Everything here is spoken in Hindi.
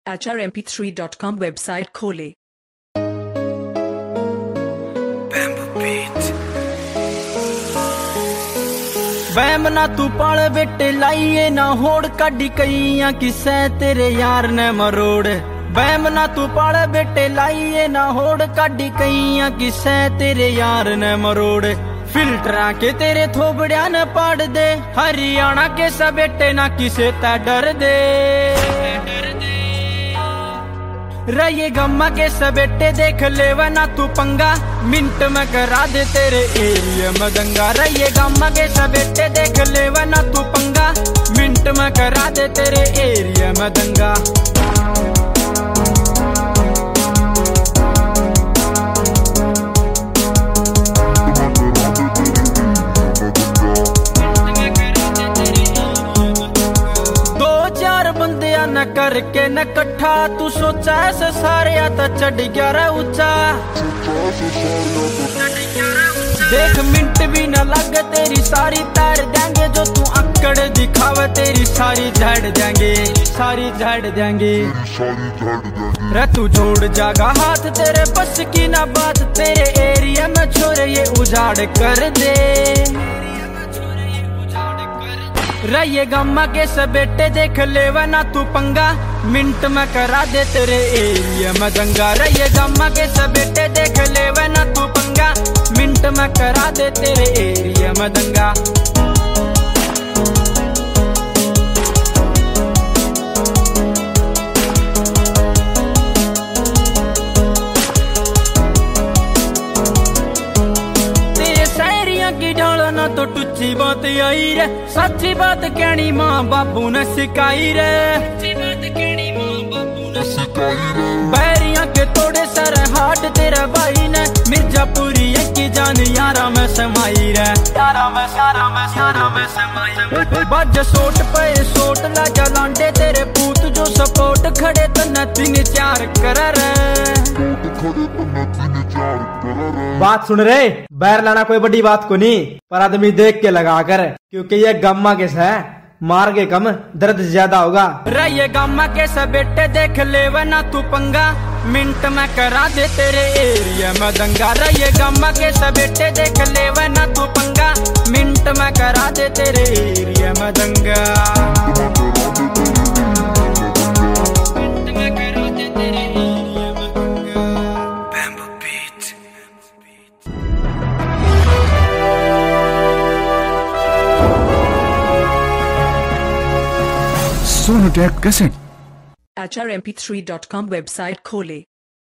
HRMP3.com वेबसाइट खोले। वहम ना तू पाल बेटे लाइए ना होड़ काडी कईया किसे तेरे यार ने मरोड़। वहम ना तू पाल बेटे लाइए ना होड़ काडी कईया किसे तेरे यार ने मरोड़। फिल्टरा के तेरे थोबड़िया न पाड़ दे, हरियाणा के सब बेटे ना किसे ता डर दे। रहिए गम्मा के सब बेटे देख लेवा ना तू पंगा, मिनट में करा दे तेरे एरिया में दंगा। रहिए गम्मा के सब बेटे देख लेवा ना तू पंगा, मिनट में करा दे तेरे एरिया में दंगा। न करके न कट्ठा तू सोचा ऐसे सारे आता चढ़ गया रे ऊंचा। देख मिनट भी न लगे तेरी सारी तार देंगे, जो तू अक्कड़ दिखावे तेरी सारी झाड़ देंगे, सारी झाड़ देंगे। रे तू जोड़ जागा हाथ तेरे बस की ना बात, तेरे एरिया में छोरे ये उजाड़ कर दे। रहिए गम्मा के सब बेटे देख लेवा ना तू पंगा, मिनट में करा दे तेरे एरिया में दंगा। रहिए गम्मा के सब बेटे देख लेवा ना तू पंगा, मिनट में करा दे तेरे एरिया में दंगा। ना तो टुच्ची बात आई रे, सच्ची बात कहनी माँ बापू ने सिखाई रे। बैरिया के तोड़े सर हाट तेरा भाई ने, मिर्जापुरी की जान यारा में समाई रे, यारा में समाई। बज सोट पे सोट ला जलांडे तेरे पूत जो सपोर्ट खड़े तो न 3-4 कर रे। बात सुन रे, बैर लाना कोई बड़ी बात को नहीं, पर आदमी देख के लगा कर, क्योंकि ये गम्मा केस है, मार के कम दर्द ज्यादा होगा। रहिए गम्मा के सब बेटे देख लेवा ना तू पंगा, मिनट में करा दे तेरे एरिया में दंगा। रहिए गम्मा के सब बेटे देख लेवा ना तू पंगा, मिनट में करा दे तेरे एरिया में दंगा। HRMP3.com वेबसाइट खोले।